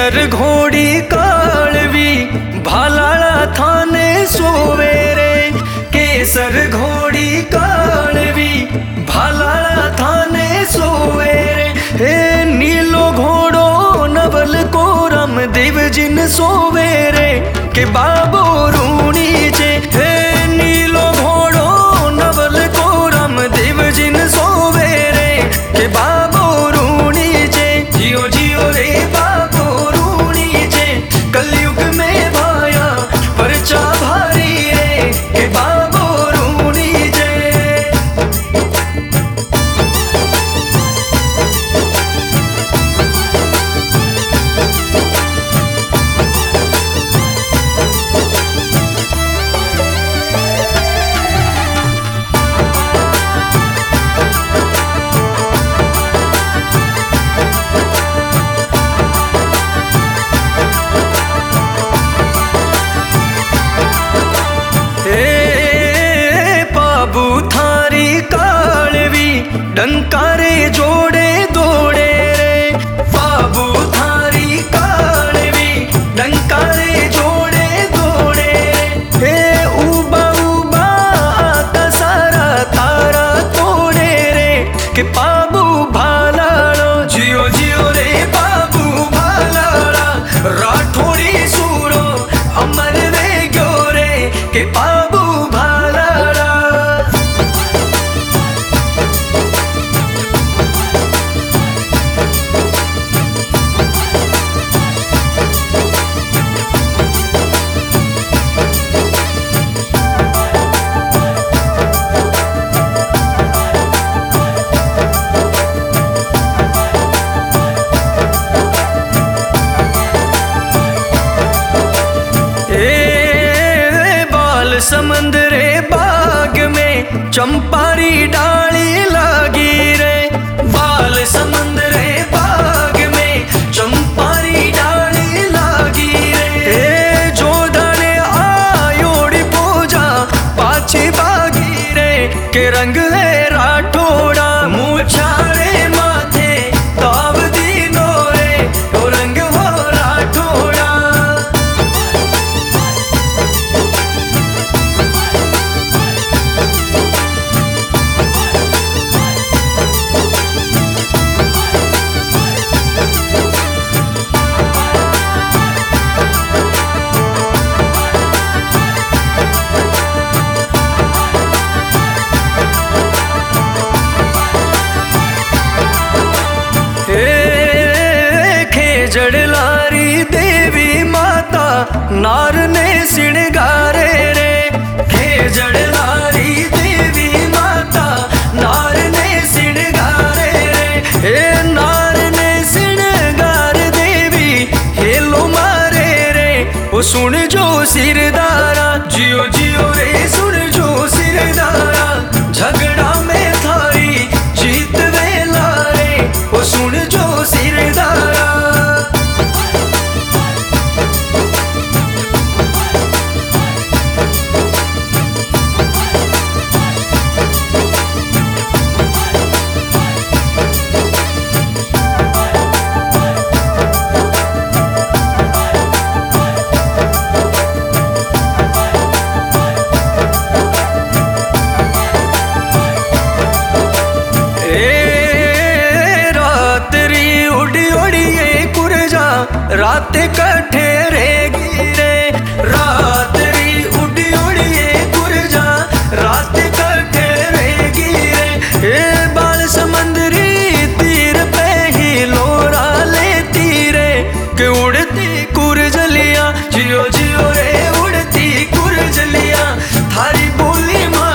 केसर घोड़ी कालवी भालाड़ा थाने सोवेरे। केसर घोड़ी कालवी भालाड़ा थाने सोवेरे। हे नीलो घोड़ो नवल को रम देव जिन सोवेरे के बाबो रूणी जे। हे नीलो घोड़ो नवल को रम देव जिन सोवेरे के बाबो रूणी जे। जियो जियो रे बाबो रूणी जे, कलयुग में भाया परचा भारी रे के बाबो रूणी जे। डंकारे जोड़े दौड़े रे बाबू थारी कालवी। डंकारे जोड़े दौड़े हे उबा उबा आता सारा तारा तोड़े रे के बाबू भालाड़ो। जियो जियो रे बाबू भालाड़ा, राठौड़ी सूरो अमर वे ग्यो रे के बाबू भालाड़ा। समंदरे बाग में चंपारी डाली लागी रे। बाल समंदरे बाग में चंपारी डाली लागी रे। जो धने आयोड़ी पूजा पाछी बागी रे के रंग है राठौड़ा। मूछारे माथे ताव दीनो रे तो रंग हो राठौड़ा। जड़लारी देवी माता नार ने सिणगारे रे। जड़लारी देवी माता नार ने सिणगारे रे। हे नार ने सिणगार देवी हेलो मारे रे। ओ सुन जो सिरदारा, जियो जियो रे सुन जो सिरदारा। झगड़ा में थारी जीत वेला रे ओ सुन जो सिरदारा। रात कठे रहेगी रे। रात्रि उड़ी उड़िए कुरजा रात कठे रहेगी रे। हे बाल समंदरी तीर पे ही लोरा लेती रे के उड़ती कुरजलिया। जियो जियो रे उड़ती कुरजलिया, थारी बोली माँ